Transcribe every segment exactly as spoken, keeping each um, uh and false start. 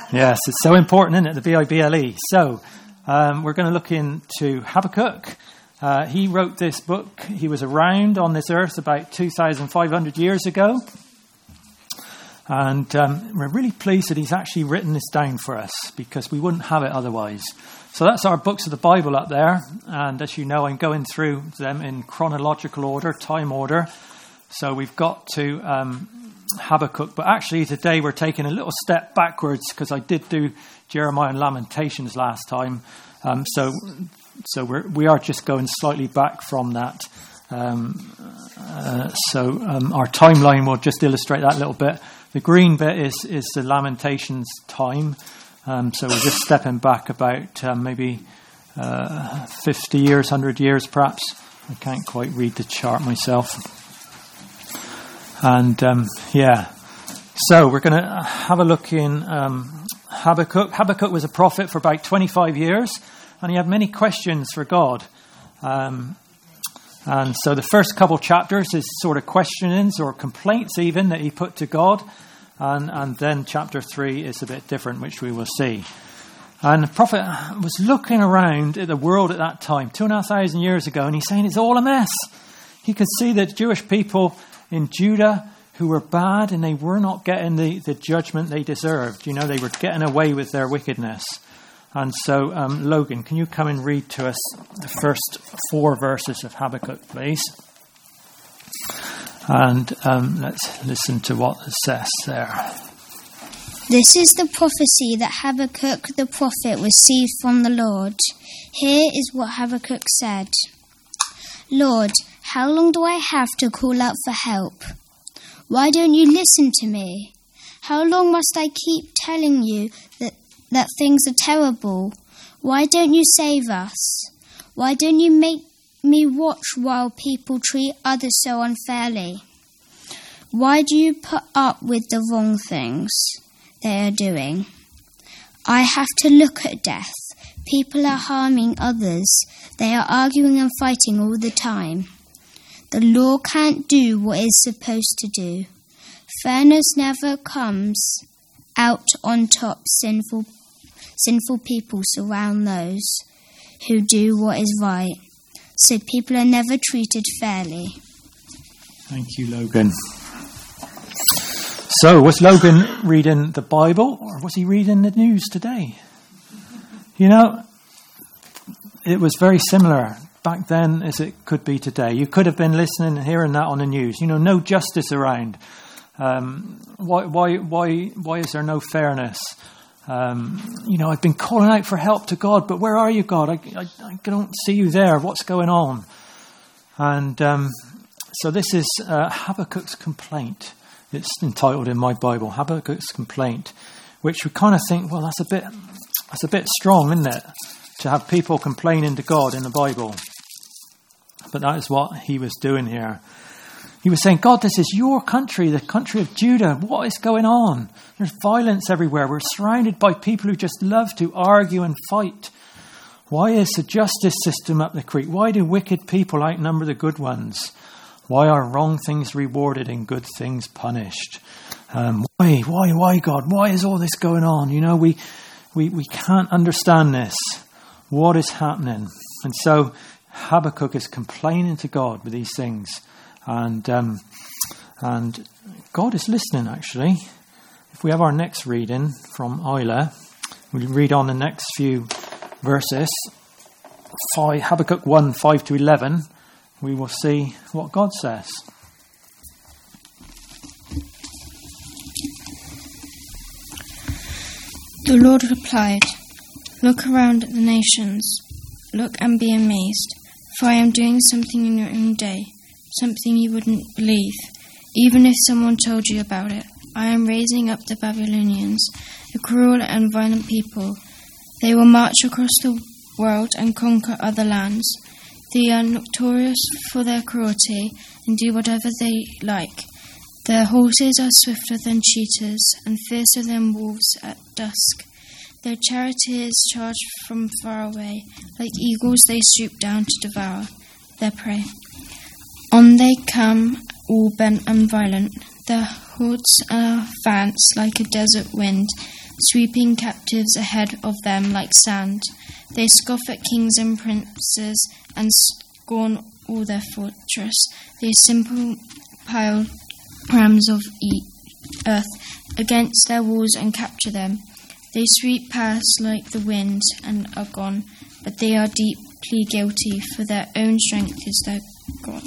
Yes, it's so important, isn't it, the B I B L E? So, um, we're going to look into Habakkuk. Uh, he wrote this book. He was around on this earth about two thousand five hundred years ago. And um, we're really pleased that he's actually written this down for us, because we wouldn't have it otherwise. So that's our books of the Bible up there. And as you know, I'm going through them in chronological order, time order. So we've got to um, Habakkuk. But actually today we're taking a little step backwards, because I did do Jeremiah and Lamentations last time. Um, so so we're, we are just going slightly back from that. Um, uh, so um, our timeline will just illustrate that a little bit. The green bit is, is the Lamentations time. Um, so we're just stepping back about uh, maybe uh, fifty years, one hundred years perhaps. I can't quite read the chart myself. And um, yeah, so we're going to have a look in um, Habakkuk. Habakkuk was a prophet for about twenty-five years, and he had many questions for God. Um, and so the first couple chapters is sort of questionings or complaints even that he put to God. And, and then chapter three is a bit different, which we will see. And the prophet was looking around at the world at that time, two and a half thousand years ago, and he's saying it's all a mess. He could see the Jewish people in Judah who were bad, and they were not getting the, the judgment they deserved. You know, they were getting away with their wickedness. And so, um, Logan, can you come and read to us the first four verses of Habakkuk, please? And um, let's listen to what it says there. This is the prophecy that Habakkuk the prophet received from the Lord. Here is what Habakkuk said. Lord, how long do I have to call out for help? Why don't you listen to me? How long must I keep telling you that, that things are terrible? Why don't you save us? Why don't you make me watch while people treat others so unfairly? Why do you put up with the wrong things they are doing? I have to look at death. People are harming others. They are arguing and fighting all the time. The law can't do what it's supposed to do. Fairness never comes out on top. Sinful, sinful people surround those who do what is right. So people are never treated fairly. Thank you, Logan. So, was Logan reading the Bible, or was he reading the news today? You know, it was very similar back then as it could be today. You could have been listening and hearing that on the news. You know, no justice around. Um, why, why, why, why is there no fairness? Um, you know, I've been calling out for help to God, but where are you, God? I, I, I don't see you there. What's going on? And um, so this is uh, Habakkuk's complaint. It's entitled in my Bible, Habakkuk's complaint, which we kind of think, well, that's a bit, that's a bit strong, isn't it, to have people complaining to God in the Bible? But that is what he was doing here. He was saying, God, this is your country, the country of Judah. What is going on? There's violence everywhere. We're surrounded by people who just love to argue and fight. Why is the justice system up the creek? Why do wicked people outnumber the good ones? Why are wrong things rewarded and good things punished? Um, why, why, why, God? Why is all this going on? You know, we, we, we can't understand this. What is happening? And so Habakkuk is complaining to God with these things. And um, and God is listening, actually. If we have our next reading from Isla, we'll read on the next few verses. Five, Habakkuk one, five to eleven. We will see what God says. The Lord replied, "Look around at the nations. Look and be amazed, for I am doing something in your own day, something you wouldn't believe, even if someone told you about it. I am raising up the Babylonians, a cruel and violent people. They will march across the world and conquer other lands. They are notorious for their cruelty and do whatever they like. Their horses are swifter than cheetahs and fiercer than wolves at dusk. Their charioteers charge from far away. Like eagles they swoop down to devour their prey. On they come, all bent and violent. Their hordes are advance like a desert wind. sweeping captives ahead of them like sand. They scoff at kings and princes and scorn all their fortress. They simple pile rams of e- earth against their walls and capture them. They sweep past like the wind and are gone, but they are deeply guilty, for their own strength is their God.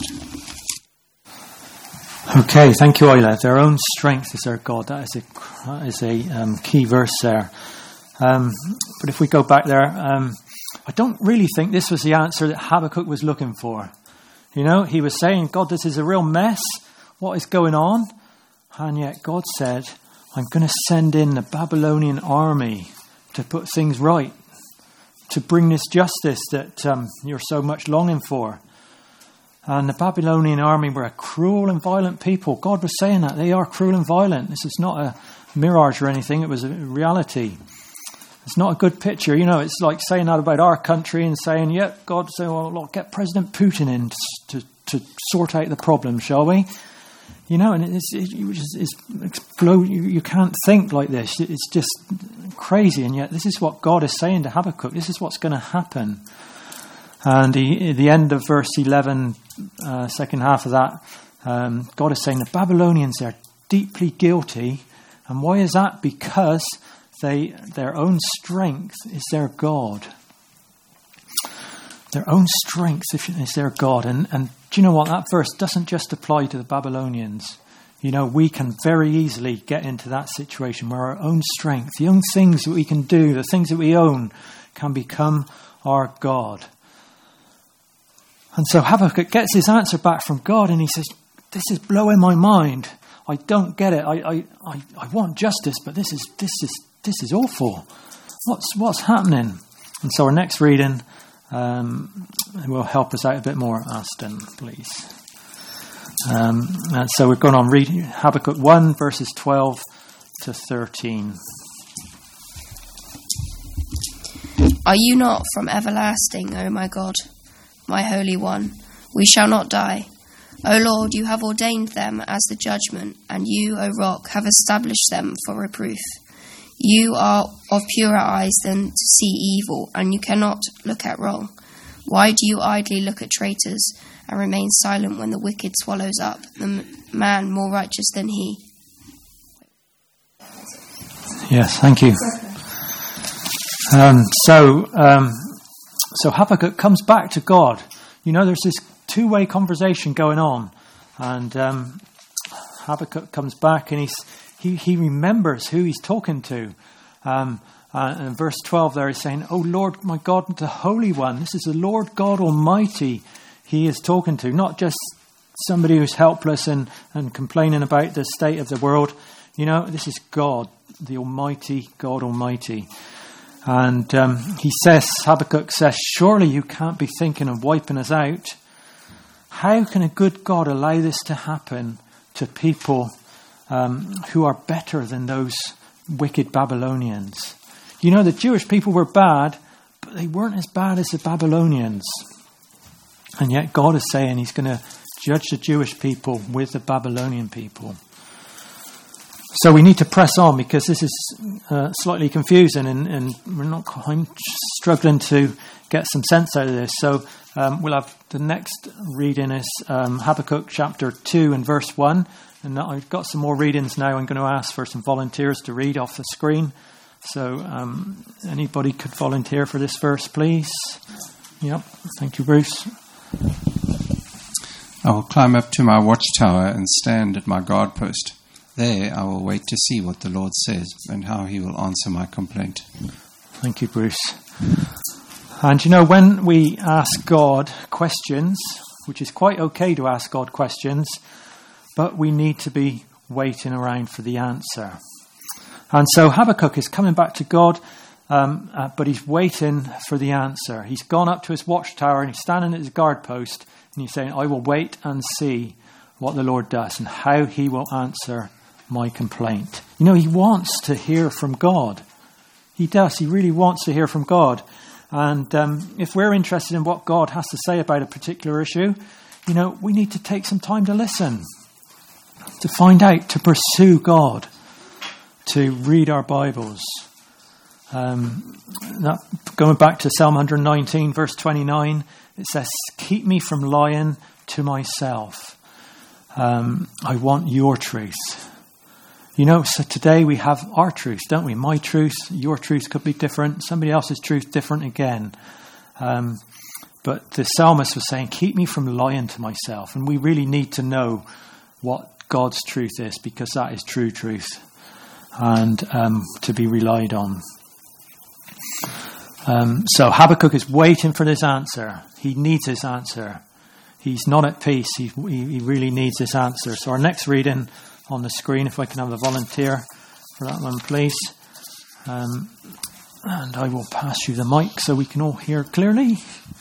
Okay, thank you, Oila. Their own strength is their God. That is a, that is a um, key verse there. Um, but if we go back there, um, I don't really think this was the answer that Habakkuk was looking for. You know, he was saying, God, this is a real mess. What is going on? And yet God said, I'm going to send in the Babylonian army to put things right, to bring this justice that um, you're so much longing for. And the Babylonian army were a cruel and violent people. God was saying that. They are cruel and violent. This is not a mirage or anything. It was a reality. It's not a good picture. You know, it's like saying that about our country and saying, yep, yeah, God said, well, look, get President Putin in to, to sort out the problem, shall we? You know, and it's, it, it's, it's explode. You, you can't think like this. It's just crazy. And yet this is what God is saying to Habakkuk. This is what's going to happen. And the, at the end of verse eleven, uh, second half of that, um, God is saying the Babylonians are deeply guilty. And why is that? Because they their own strength is their God. Their own strength is their God. And, and do you know what? That verse doesn't just apply to the Babylonians. You know, we can very easily get into that situation where our own strength, the own things that we can do, the things that we own, can become our God. And so Habakkuk gets his answer back from God and he says, this is blowing my mind. I don't get it. I, I, I, I want justice, but this is this is this is awful. What's what's happening? And so our next reading um, will help us out a bit more. Aston, please. Um, and so we're going on reading Habakkuk one, verses twelve to thirteen. Are you not from everlasting, O my God? My Holy One, we shall not die. O Lord, you have ordained them as the judgment, and you, O Rock, have established them for reproof. You are of purer eyes than to see evil, and you cannot look at wrong. Why do you idly look at traitors, and remain silent when the wicked swallows up the man more righteous than he? Yes, thank you. Um, so... Um, So Habakkuk comes back to God. You know, there's this two-way conversation going on. And um, Habakkuk comes back and he's, he, he remembers who he's talking to. Um, uh, and verse twelve there is saying, Oh Lord, my God, the Holy One. This is the Lord God Almighty he is talking to. Not just somebody who's helpless and, and complaining about the state of the world. You know, this is God, the Almighty, God Almighty. And um, he says, Habakkuk says, surely you can't be thinking of wiping us out. How can a good God allow this to happen to people um, who are better than those wicked Babylonians? You know, the Jewish people were bad, but they weren't as bad as the Babylonians. And yet God is saying he's going to judge the Jewish people with the Babylonian people. So we need to press on because this is uh, slightly confusing and, and we're not. I'm struggling to get some sense out of this. So um, we'll have the next reading is um, Habakkuk chapter two and verse one. And I've got some more readings now. I'm going to ask for some volunteers to read off the screen. So um, anybody could volunteer for this verse, please. Yep. Thank you, Bruce. I will climb up to my watchtower and stand at my guard post. There I will wait to see what the Lord says and how he will answer my complaint. Thank you, Bruce. And you know, when we ask God questions, which is quite okay to ask God questions, but we need to be waiting around for the answer. And so Habakkuk is coming back to God, um, uh, but he's waiting for the answer. He's gone up to his watchtower and he's standing at his guard post and he's saying, I will wait and see what the Lord does and how he will answer my complaint. You know, he wants to hear from God. He does. He really wants to hear from God. And um, if we're interested in what God has to say about a particular issue, you know, we need to take some time to listen, to find out, to pursue God. to read our Bibles. Um, that, going back to Psalm one nineteen, verse twenty-nine, it says, keep me from lying to myself. Um, I want your truth. You know, so today we have our truth, don't we? My truth, your truth could be different. Somebody else's truth different again. Um, but the psalmist was saying, keep me from lying to myself. And we really need to know what God's truth is, because that is true truth and um, to be relied on. Um, so Habakkuk is waiting for this answer. He needs this answer. He's not at peace. He, he, he really needs this answer. So our next reading on the screen, if I can have a volunteer for that one, please. Um, and I will pass you the mic so we can all hear clearly.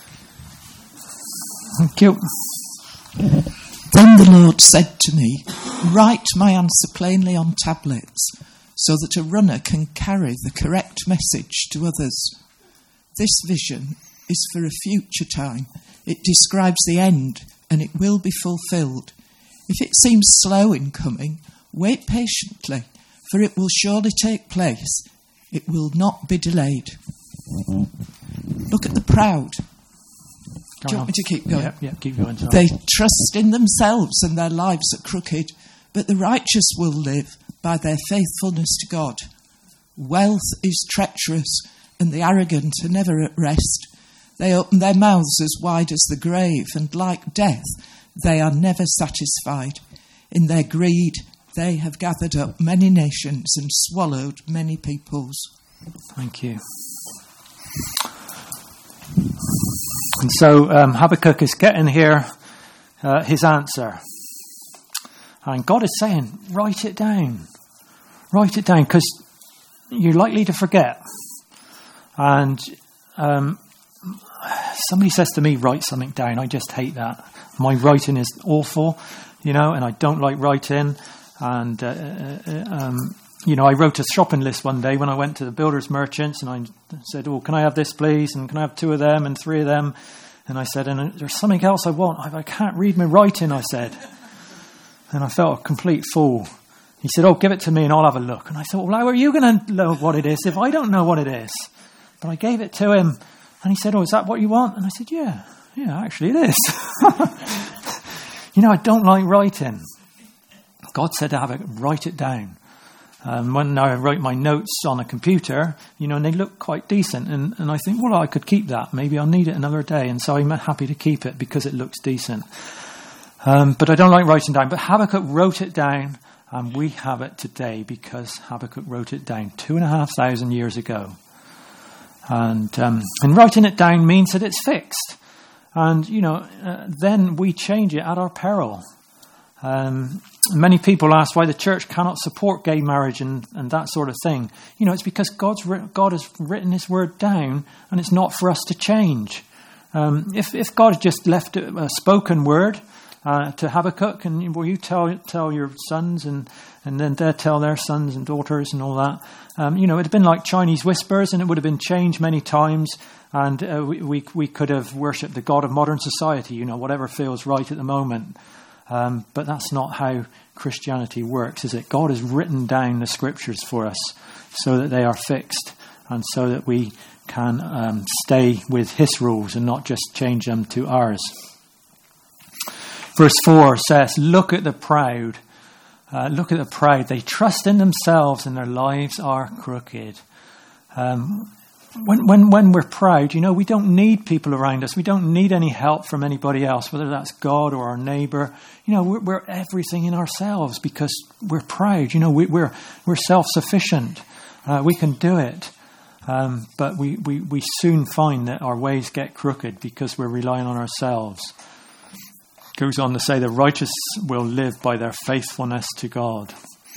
Thank you. Then the Lord said to me, write my answer plainly on tablets, so that a runner can carry the correct message to others. This vision is for a future time. It describes the end, and it will be fulfilled. If it seems slow in coming, wait patiently, for it will surely take place. It will not be delayed. Look at the proud. Go Do you on. want me to keep going? Yeah, yeah, keep going. Sorry. They trust in themselves and their lives are crooked, but the righteous will live by their faithfulness to God. Wealth is treacherous, and the arrogant are never at rest. They open their mouths as wide as the grave, and like death, they are never satisfied. In their greed, they have gathered up many nations and swallowed many peoples. Thank you. And so um, Habakkuk is getting here uh, his answer. And God is saying, write it down. Write it down, because you're likely to forget. And um, somebody says to me, write something down. I just hate that. My writing is awful, you know, and I don't like writing. And, uh, uh, um, you know, I wrote a shopping list one day when I went to the builder's merchants, and I said, oh, can I have this, please? And can I have two of them and three of them? And I said, and there's something else I want. I, I can't read my writing, I said. And I felt a complete fool. He said, oh, give it to me and I'll have a look. And I thought, well, how are you going to know what it is if I don't know what it is? But I gave it to him, and he said, oh, is that what you want? And I said, yeah, yeah, actually it is. You know, I don't like writing. God said to have it, write it down. Um, when I write my notes on a computer, you know, and they look quite decent. And, and I think, well, I could keep that. Maybe I'll need it another day. And so I'm happy to keep it because it looks decent. Um, but I don't like writing down. But Habakkuk wrote it down, and we have it today because Habakkuk wrote it down two and a half thousand years ago. And, um, and writing it down means that it's fixed. And, you know, uh, then we change it at our peril. Um, many people ask why the church cannot support gay marriage and, and that sort of thing. You know, it's because God's writ- God has written his word down, and it's not for us to change. Um, if, if God had just left a, a spoken word uh, to Habakkuk, and well, you tell tell your sons, and, and then they tell their sons and daughters and all that, um, you know, it would have been like Chinese whispers, and it would have been changed many times. And uh, we, we we could have worshipped the God of modern society, you know, whatever feels right at the moment. Um, but that's not how Christianity works, is it? God has written down the scriptures for us so that they are fixed, and so that we can um, stay with his rules and not just change them to ours. Verse four says, look at the proud. Uh, look at the proud. They trust in themselves and their lives are crooked. Um, when, when, when we're proud, you know, we don't need people around us. We don't need any help from anybody else, whether that's God or our neighbor. You know, we're, we're everything in ourselves because we're proud. You know, we, we're, we're self-sufficient. Uh, we can do it. Um, but we, we, we soon find that our ways get crooked because we're relying on ourselves. Goes on to say the righteous will live by their faithfulness to God.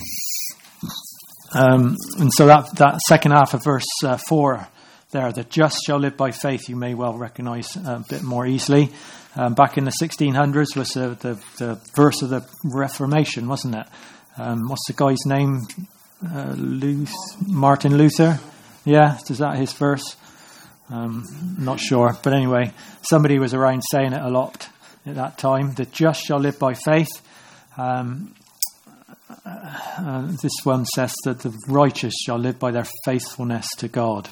Um, and so that, that second half of verse uh, four there, the just shall live by faith, you may well recognise a bit more easily. Um, back in the sixteen hundreds was the, the, the verse of the Reformation, wasn't it? Um, what's the guy's name? Uh, Luth- Martin Luther. Yeah, is that his verse? Um, not sure. But anyway, somebody was around saying it a lot at that time. The just shall live by faith. Um, uh, this one says that the righteous shall live by their faithfulness to God.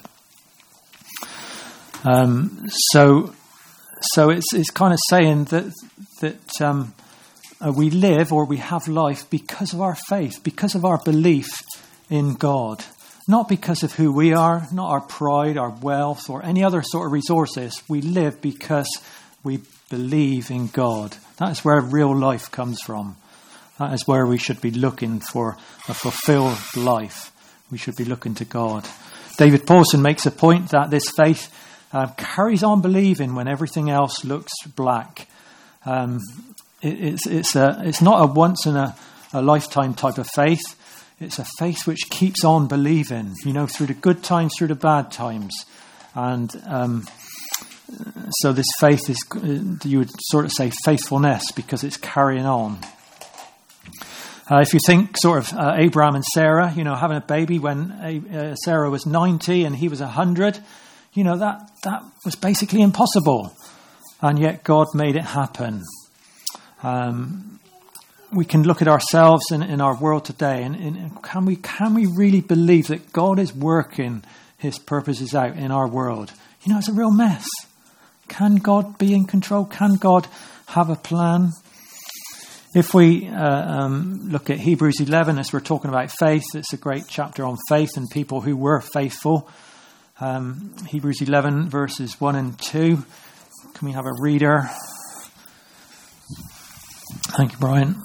Um, so, so it's it's kind of saying that that um, uh, we live or we have life because of our faith, because of our belief in God, not because of who we are, not our pride, our wealth, or any other sort of resources. We live because we believe in God. That is where real life comes from. That is where we should be looking for a fulfilled life. We should be looking to God. David Paulson makes a point that this faith uh, carries on believing when everything else looks black. Um, it, it's it's a it's not a once in a, a lifetime type of faith. It's a faith which keeps on believing, you know, through the good times, through the bad times. And um, so this faith is, you would sort of say faithfulness, because it's carrying on. Uh, if you think sort of uh, Abraham and Sarah, you know, having a baby when uh, Sarah was ninety and he was one hundred, you know, that, that was basically impossible. And yet God made it happen. Um, we can look at ourselves in, in our world today, and, and can we can we really believe that God is working his purposes out in our world? You know, it's a real mess. Can God be in control? Can God have a plan? If we uh, um, look at Hebrews eleven, as we're talking about faith, it's a great chapter on faith and people who were faithful. Um, Hebrews eleven, verses one and two. Can we have a reader? Thank you, Brian.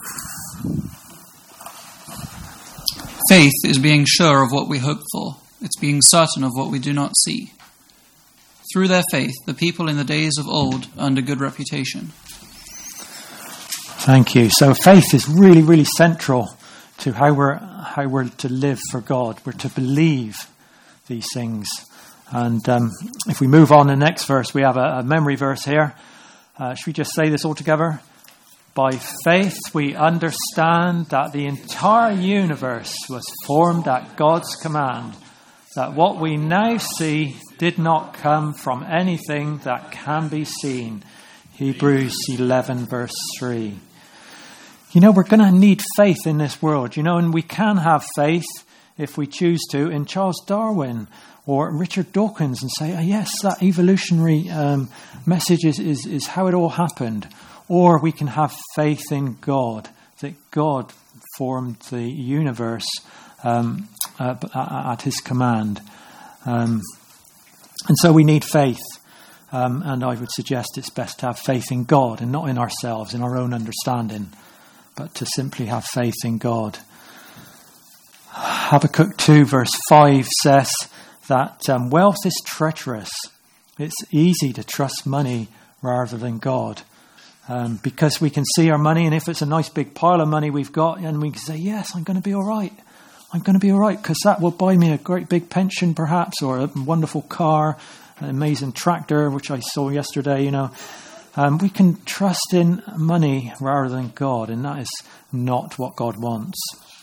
Faith is being sure of what we hope for. It's being certain of what we do not see. Through their faith, the people in the days of old earned a good reputation. Thank you. So faith is really, really central to how we're how we're to live for God. We're to believe these things. And um, if we move on to the next verse, we have a, a memory verse here. Uh, should we just say this all together? By faith we understand that the entire universe was formed at God's command, that what we now see did not come from anything that can be seen. Hebrews eleven, verse three. You know, we're going to need faith in this world, you know, and we can have faith, if we choose to, in Charles Darwin or Richard Dawkins and say, oh, yes, that evolutionary um, message is, is, is how it all happened. Or we can have faith in God, that God formed the universe um, uh, at his command. Um, and so we need faith. Um, and I would suggest it's best to have faith in God and not in ourselves, in our own understanding, but to simply have faith in God. Habakkuk two verse five says that um, wealth is treacherous. It's easy to trust money rather than God. Um, because we can see our money, and if it's a nice big pile of money we've got, and we can say, yes, I'm going to be all right. I'm going to be all right, because that will buy me a great big pension perhaps, or a wonderful car, an amazing tractor, which I saw yesterday, you know. Um, we can trust in money rather than God, and that is not what God wants.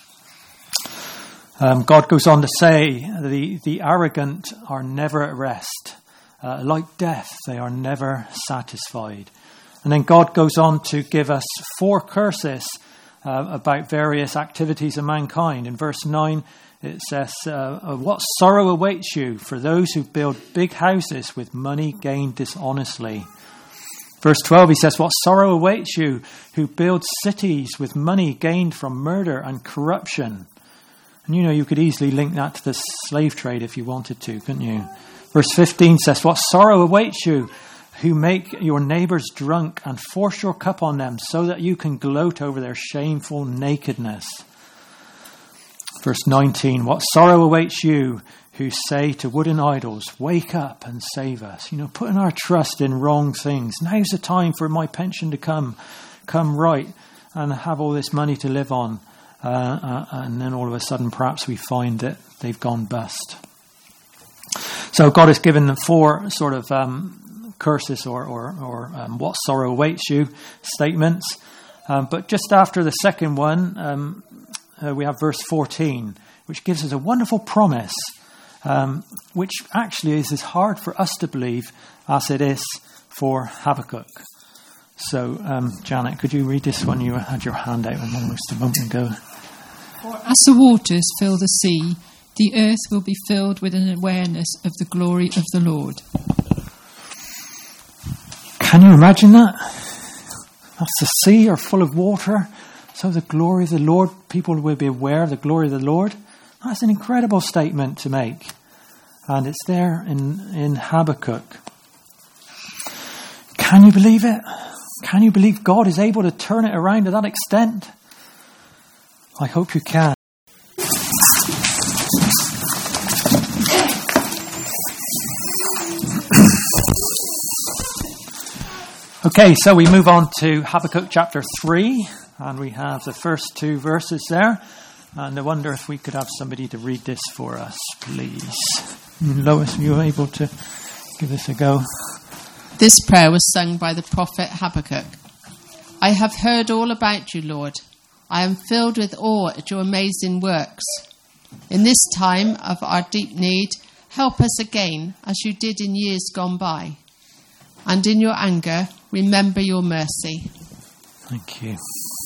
Um, God goes on to say, the, the arrogant are never at rest. Uh, like death, they are never satisfied. And then God goes on to give us four curses uh, about various activities of mankind. In verse nine, it says, uh, what sorrow awaits you for those who build big houses with money gained dishonestly. Verse twelve, he says, what sorrow awaits you who build cities with money gained from murder and corruption. And you know, you could easily link that to the slave trade if you wanted to, couldn't you? Verse fifteen says, what sorrow awaits you who make your neighbors drunk and force your cup on them so that you can gloat over their shameful nakedness. Verse nineteen, what sorrow awaits you who say to wooden idols, wake up and save us. You know, putting our trust in wrong things. Now's the time for my pension to come, come right and have all this money to live on. Uh, uh, and then all of a sudden, perhaps we find that they've gone bust. So God has given them four sort of um, curses or, or, or um, what sorrow awaits you statements. Um, but just after the second one, um, uh, we have verse fourteen, which gives us a wonderful promise, um, which actually is as hard for us to believe as it is for Habakkuk. So, um, Janet, could you read this one? You had your hand out almost a moment ago. For as the waters fill the sea, the earth will be filled with an awareness of the glory of the Lord. Can you imagine that? As the sea are full of water, so the glory of the Lord, people will be aware of the glory of the Lord. That's an incredible statement to make. And it's there in, in Habakkuk. Can you believe it? Can you believe God is able to turn it around to that extent? I hope you can. Okay, so we move on to Habakkuk chapter three, and we have the first two verses there. And I wonder if we could have somebody to read this for us, please. Lois, are you able to give this a go? This prayer was sung by the prophet Habakkuk. I have heard all about you, Lord. I am filled with awe at your amazing works. In this time of our deep need, help us again as you did in years gone by. And in your anger, remember your mercy. Thank you.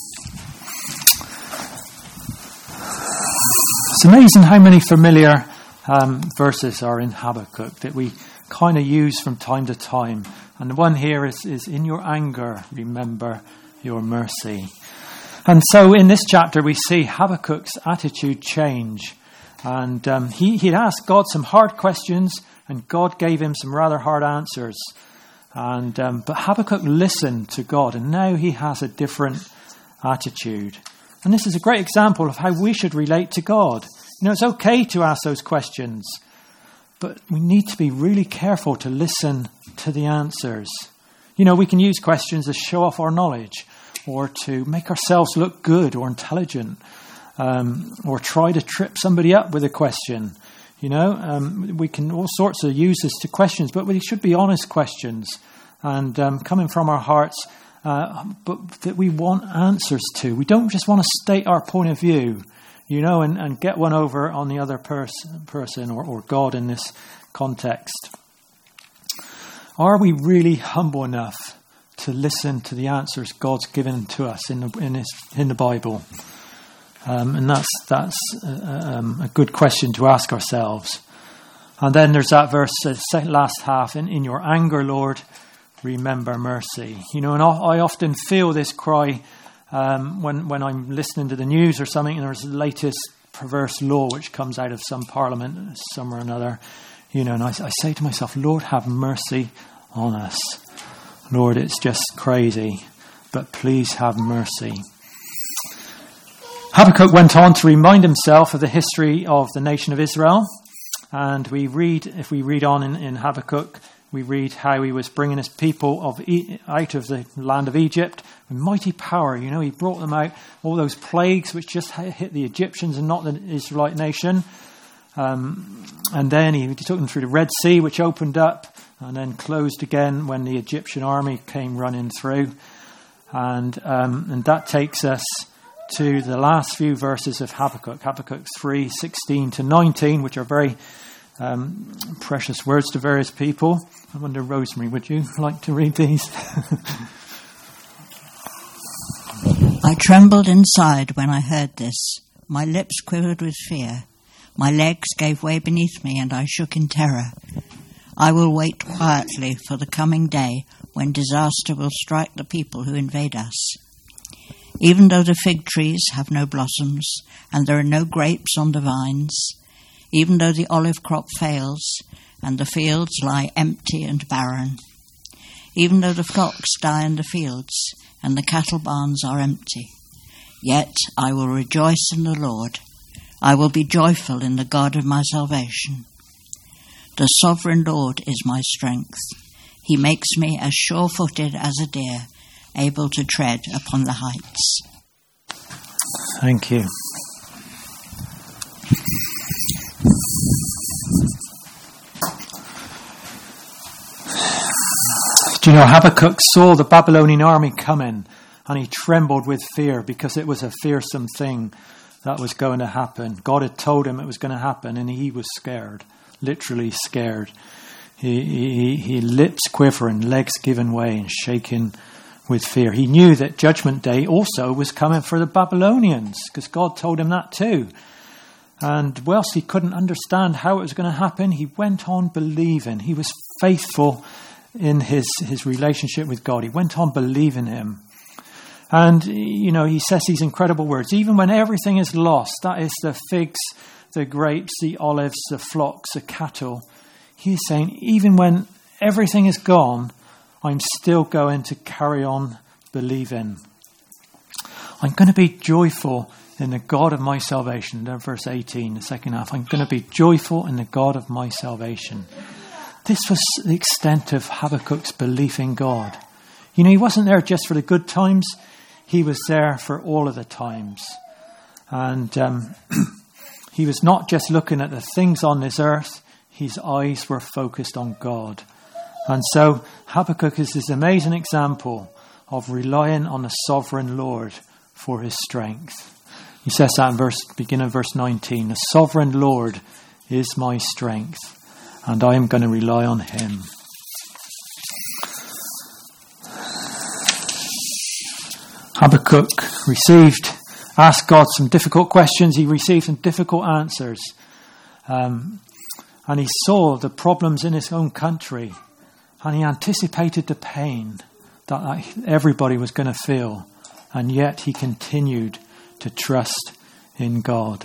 It's amazing how many familiar um, verses are in Habakkuk that we kind of use from time to time. And the one here is, is in your anger, remember your mercy. And so in this chapter we see Habakkuk's attitude change. And um, he, he'd asked God some hard questions, and God gave him some rather hard answers. And um, but Habakkuk listened to God, and now he has a different attitude. And this is a great example of how we should relate to God. You know, it's okay to ask those questions, but we need to be really careful to listen to the answers. You know, we can use questions to show off our knowledge, or to make ourselves look good or intelligent, um, or try to trip somebody up with a question. You know, um, we can all sorts of uses to questions, but they should be honest questions and um, coming from our hearts, uh, but that we want answers to. We don't just want to state our point of view, you know, and, and get one over on the other pers- person or, or God in this context. Are we really humble enough to listen to the answers God's given to us in the in, his, in the Bible? Um, and that's that's a, um, a good question to ask ourselves. And then there's that verse, the uh, last half, in, in your anger, Lord, remember mercy. You know, and I often feel this cry um, when, when I'm listening to the news or something, and there's the latest perverse law which comes out of some parliament, some or another. You know, and I, I say to myself, Lord, have mercy on us. Lord, it's just crazy, but please have mercy. Habakkuk went on to remind himself of the history of the nation of Israel. And we read, if we read on in, in Habakkuk, we read how he was bringing his people of e- out of the land of Egypt with mighty power. You know, he brought them out, all those plagues which just hit the Egyptians and not the Israelite nation. Um, and then he took them through the Red Sea, which opened up and then closed again when the Egyptian army came running through. And um, and that takes us to the last few verses of Habakkuk, Habakkuk three, sixteen to nineteen, which are very um, precious words to various people. I wonder, Rosemary, would you like to read these? I trembled inside when I heard this. My lips quivered with fear. My legs gave way beneath me, and I shook in terror. I will wait quietly for the coming day when disaster will strike the people who invade us. Even though the fig trees have no blossoms, and there are no grapes on the vines, even though the olive crop fails, and the fields lie empty and barren, even though the flocks die in the fields, and the cattle barns are empty, yet I will rejoice in the Lord. I will be joyful in the God of my salvation. The sovereign Lord is my strength. He makes me as sure-footed as a deer, able to tread upon the heights. Thank you. Do you know, Habakkuk saw the Babylonian army coming, and he trembled with fear because it was a fearsome thing that was going to happen. God had told him it was going to happen, and he was scared, literally scared. He, he, he lips quivering, legs giving way, and shaking with fear. He knew that Judgment Day also was coming for the Babylonians, because God told him that too. And whilst he couldn't understand how it was going to happen, he went on believing. He was faithful in his, his relationship with God. He went on believing him. And, you know, he says these incredible words. Even when everything is lost, that is the figs, the grapes, the olives, the flocks, the cattle. He's saying, even when everything is gone, I'm still going to carry on believing. I'm going to be joyful in the God of my salvation. Verse eighteen, the second half. I'm going to be joyful in the God of my salvation. This was the extent of Habakkuk's belief in God. You know, he wasn't there just for the good times. He was there for all of the times. And um, he was not just looking at the things on this earth. His eyes were focused on God. And so Habakkuk is this amazing example of relying on the sovereign Lord for his strength. He says that in verse, beginning of verse nineteen. The sovereign Lord is my strength, and I am going to rely on him. Habakkuk received, asked God some difficult questions. He received some difficult answers. Um, and he saw the problems in his own country. And he anticipated the pain that everybody was going to feel. And yet he continued to trust in God.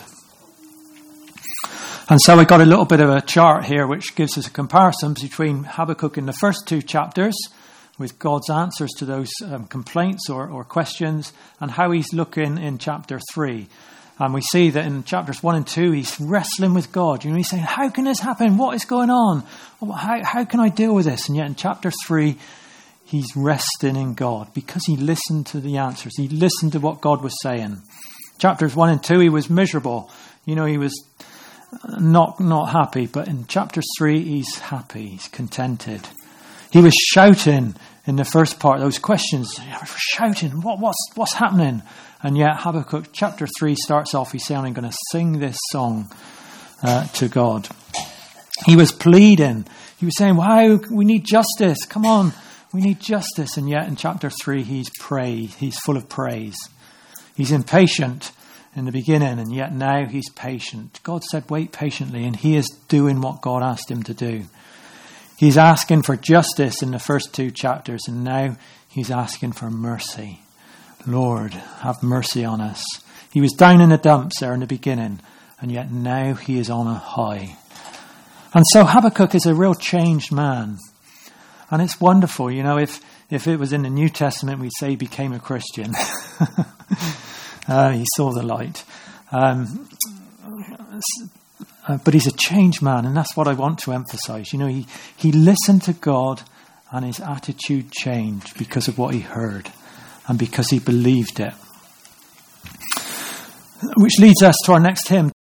And so we got a little bit of a chart here which gives us a comparison between Habakkuk in the first two chapters with God's answers to those um, complaints or, or questions, and how he's looking in chapter three. And we see that in chapters one and two, he's wrestling with God. You know, he's saying, how can this happen? What is going on? How, how can I deal with this? And yet in chapter three, he's resting in God because he listened to the answers. He listened to what God was saying. Chapters one and two, he was miserable. You know, he was not not happy. But in chapter three, he's happy. He's contented. He was shouting in the first part, those questions. Shouting, what, what's, what's happening? And yet Habakkuk chapter three starts off, he's saying, I'm going to sing this song uh, to God. He was pleading. He was saying, wow, we need justice. Come on, we need justice. And yet in chapter three, he's praise. He's full of praise. He's impatient in the beginning, and yet now he's patient. God said, wait patiently, and he is doing what God asked him to do. He's asking for justice in the first two chapters, and now he's asking for mercy. Lord, have mercy on us. He was down in the dumps there in the beginning, and yet now he is on a high. And so Habakkuk is a real changed man. And it's wonderful, you know, if, if it was in the New Testament, we'd say he became a Christian. uh, he saw the light. Um, uh, but he's a changed man, and that's what I want to emphasize. You know, he, he listened to God, and his attitude changed because of what he heard and because he believed it. Which leads us to our next hymn,